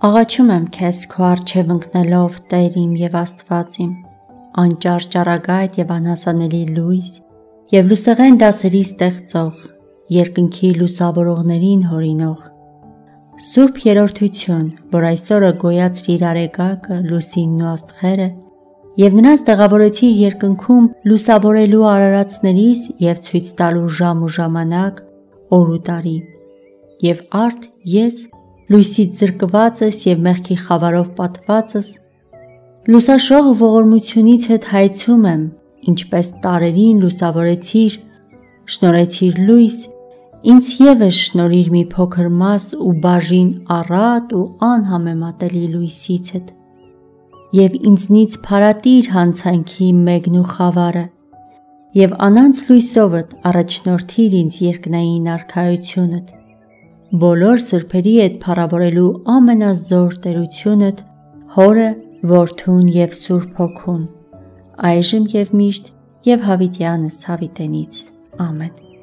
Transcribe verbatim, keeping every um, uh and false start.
Աղաչում եմ քեզ քո առջև ընկնելով, Տեր իմ և Աստված իմ, անճար ճառագայթ և անհասանելի լույս և լուսեղեն դասերի ստեղծող, երկնքի լուսավորողներին հորինող, Սուրբ երրորդություն, որ այսօրը գոյացրիր Արեգակը, լուսինն ու աստղերը և նրանց տեղավորեցիր երկնքում լուսավորելու արարածներիս և ցույց տալու ժամ ու ժամանակ, օր ու տարի, և արդ ես լույսից զրկվածս և մեղքի խավարով պատվածս, լուսաշող ողորմությունից հետ հայցում եմ, ինչպես տարրերին լուսավորեցիր, շնորհեցիր լույս, ինձ ևս շնորհիր մի փոքր մաս ու բաժին առատ ու անհամեմատելի լույսիցդ և ինձնից փարատիր հանցանքի մեղքն ու խավարը և անանց լույսովդ առաջնորդիր ինձ երկնային արքայությունդ, բոլոր սրբերի հետ փառավորելու ամենազոր տերությունդ, Հորը, Որդուն և Սուրբ Հոգուն, այժմ և միշտ և հավիտյանս հավիտենից, ամեն։